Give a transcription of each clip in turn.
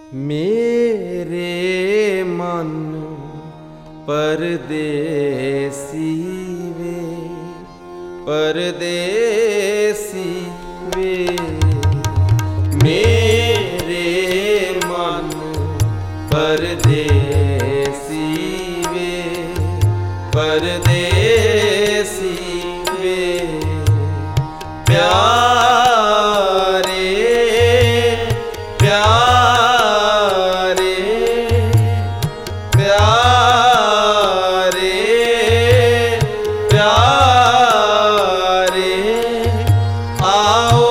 मेरे मन परदेसी वे, परदेसी वे। मेरे मन परदेसी वे, परदेसी वे। प्यारे प्यारे प्यारे प्यारे, आओ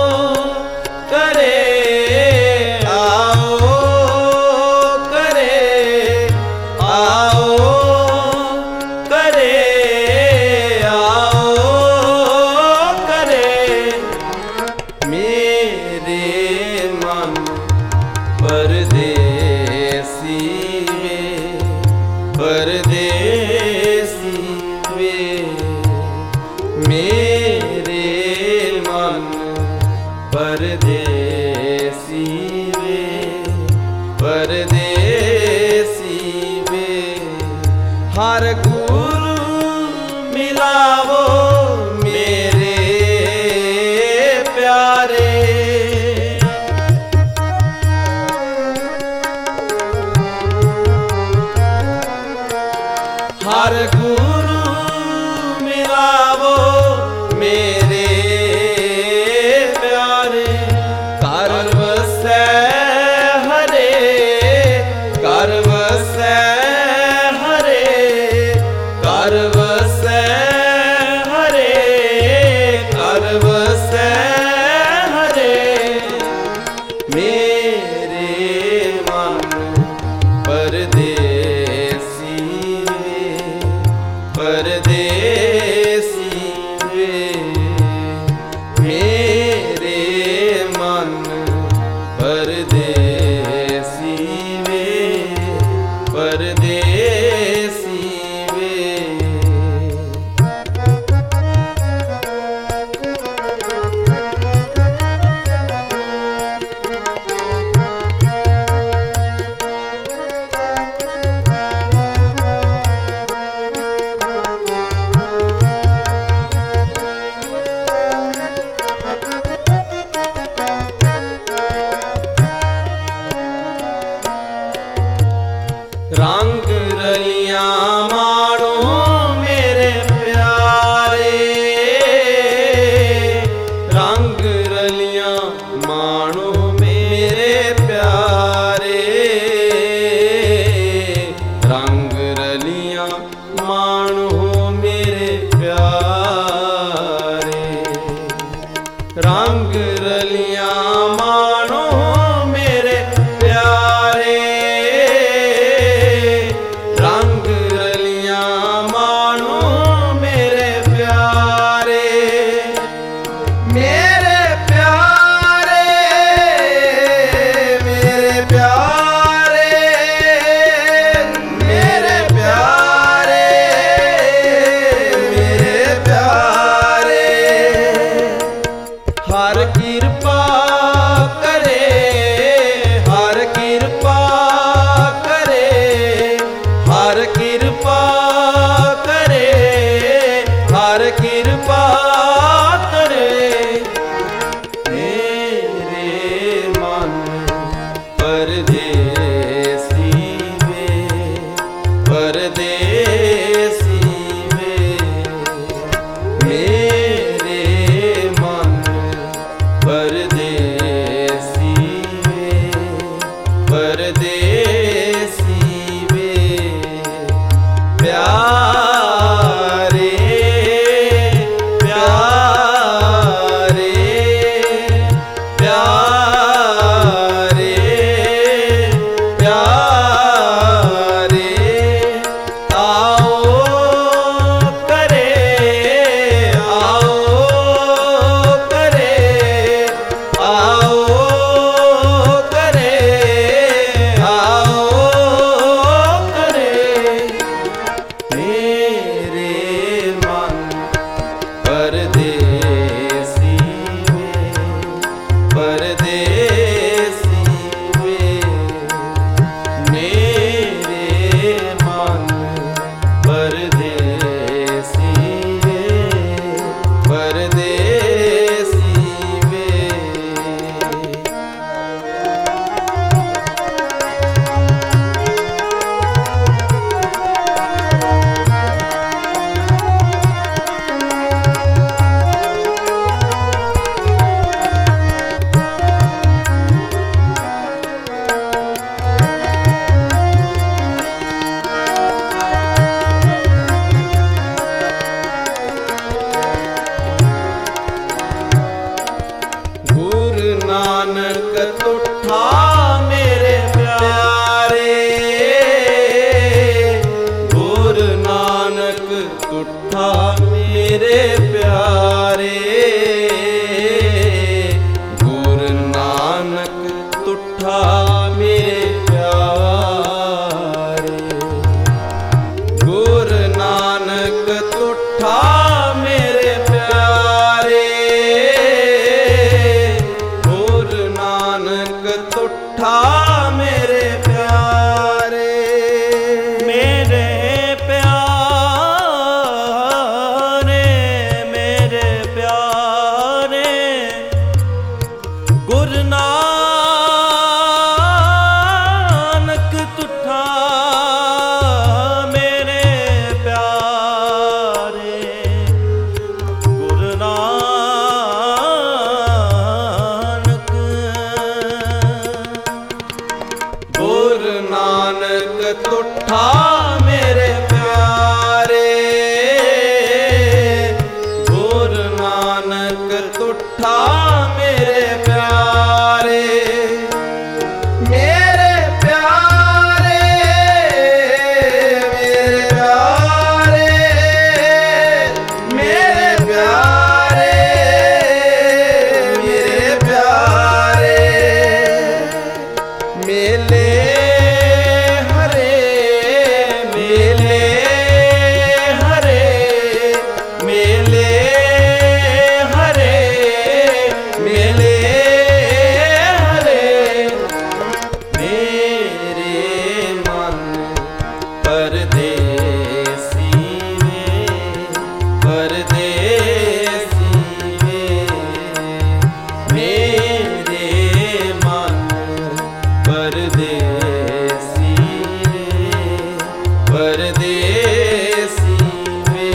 करे, आओ करे, आओ करे, आओ करे। मेरे मन परदेसी वे, परदेसी वे। मेरे मन परदेसी वे, परदेसी वे। हर गुरु मिलावो मेरे प्यारे, हर गुरु मिलावो मेरे प्यारे। कर वसै हरे, कर वसै हरे, कर वसै हरे, कर वसै हरे। मेरे मन परदेसी वे, परदेसी वे। मेरे मन परदेसी वे, परदेसी वे। रंग रलियां माणो मेरे प्यारे, रंग रलियां माणो मेरे प्यारे, रंग रलियां माणो मेरे प्यारे। रंग रलियां माणो मेरे प्यारे, रंग रलियां माणो मेरे प्यारे। मेरे प्यारे, मेरे प्यारे, मेरे प्यारे, मेरे ਤੁਠਾ ਮੇਰੇ ਪਿਆਰੇ, ਗੁਰੂ ਨਾਨਕ ਤੁਠਾ ਮੇਰੇ ਪਿਆਰੇ, ਗੁਰੂ ਨਾਨਕ ਤੁਠਾ ਮੇਰੇ ਪਿਆਰੇ, ਗੁਰੂ ਨਾਨਕ ਤੁਠਾ ਮੇਰੇ ਪਿਆਰੇ, ਮੇਰੇ ਪਿਆਰੇ, ਮੇਰੇ ਪਿਆਰੇ, ਗੁਰੂ ਨਾਨਕ ਤੁਠਾ ਮੇਰੇ ਪਿਆਰੇ, ਗੁਰੂ ਨਾਨਕ, ਗੁਰੂ ਨਾਨਕ ਤੁਠਾ ਮੇਰੇ ਪਿਆਰੇ, ਗੁਰੂ ਨਾਨਕ ਤੁਠਾ ਮੇਰੇ ਪਿਆਰੇ, ਮੇਰੇ ਪਿਆਰੇ, ਮੇਰੇ ਪਿਆਰੇ, ਮੇਰੇ ਪਿਆਰੇ, ਮੇਰੇ ਪਿਆਰੇ, ਮੇਲੇ ਹਰੇ, ਮੇਲੇ ਹਰੇ, ਮੇਲੇ ਹਰੇ, ਮੇਲੇ ਹਰੇ, ਮੇਰੇ ਮਨ ਪਰਦੇਸੀ ਵੇ, ਪਰਦੇਸੀ ਵੇ, ਮੇਰੇ ਮਨ ਪਰਦੇਸੀ ਵੇ, ਪਰਦੇਸੀ ਵੇ,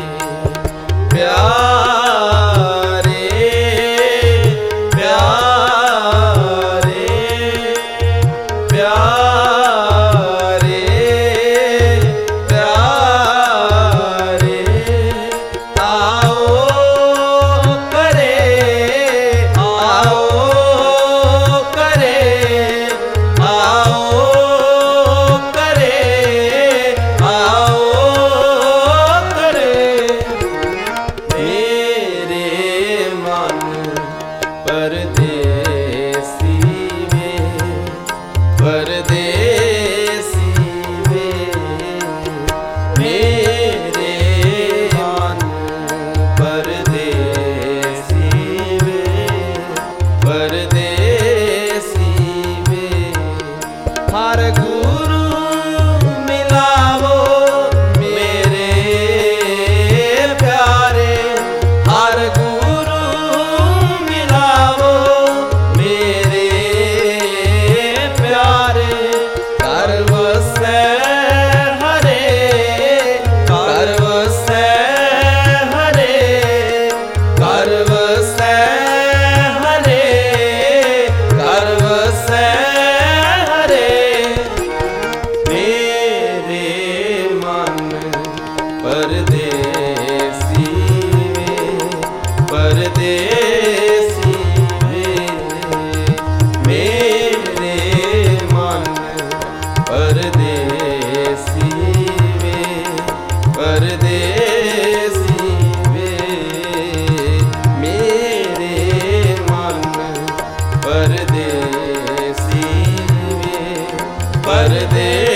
ਪਿਆਰੇ, ਪਿਆਰੇ, ਪਿਆਰੇ, ਪਿਆਰੇ, ਆਓ ਕਰੇ, ਆਓ ਕਰੇ, ਆਓ ਕਰੇ, ਆਓ ਕਰੇ, ਮੇਰੇ ਮਨ ਪਰਦੇਸੀ ਵੇ, ਪਰਦੇਸੀ ਵੇ, ਮੇਰੇ ਮਨ ਪਰਦੇਸੀ ਵੇ, ਪਰਦੇਸੀ ਵੇ, ਹਰ ਗੁਰੂ ਮਿਲਾਵੋ ਮੇਰੇ ਪਿਆਰੇ, ਹਰ ਗੁਰੂ ਮਿਲਾਵੋ ਮੇਰੇ ਪਿਆਰੇ, ਘਰ ਵਸੈ ਹਰੇ, ਘਰ ਵਸੈ ਹਰੇ, ਘਰ ਵਸੈ ਹਰੇ, ਘਰ ਵਸੈ ਹਰੇ, ਮੇਰੇ ਮਨ ਪਰਦੇਸੀ ਵੇ, ਪਰਦੇਸੀ ਵੇ, ਮੇਰੇ ਮਨ ਪਰਦੇਸੀ ਵੇ, ਪਰਦੇਸੀ ਵੇ, ਮੇਰੇ ਮਨ ਪਰਦੇਸੀ ਵੇ, ਪਰਦੇਸੀ